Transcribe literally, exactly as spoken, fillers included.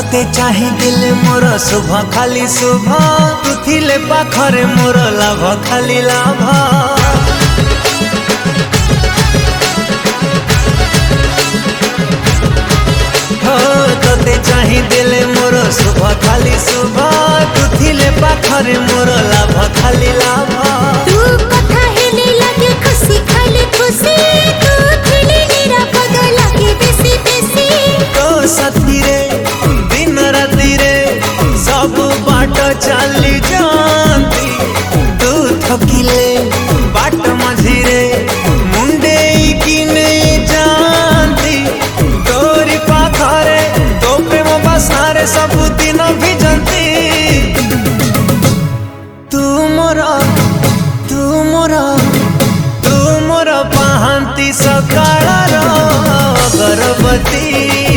तोते चाहे दिल मोर शुभ खाली शुभ तू थिले पाखरे मोर लाभ खाली लाभ हो तोते चाहे दिल मोर शुभ खाली शुभ तू थिले पाखरे मोर लाभ खाली लाभ तू कथा हेले लगे खुशी खाली खुशी तू थिले निरापद लगे बेसी बेसी तो साथी रे दिन राति रे सब बाट चली जाती तू थकिले बाट मझिरे मुंडे की नहीं जानती तोरी पाखरे तो प्रेम बसारे सब दिन भी जानती तू मोरा तू मोरा तू मोरा पाहंती सकाळर गर्भवती।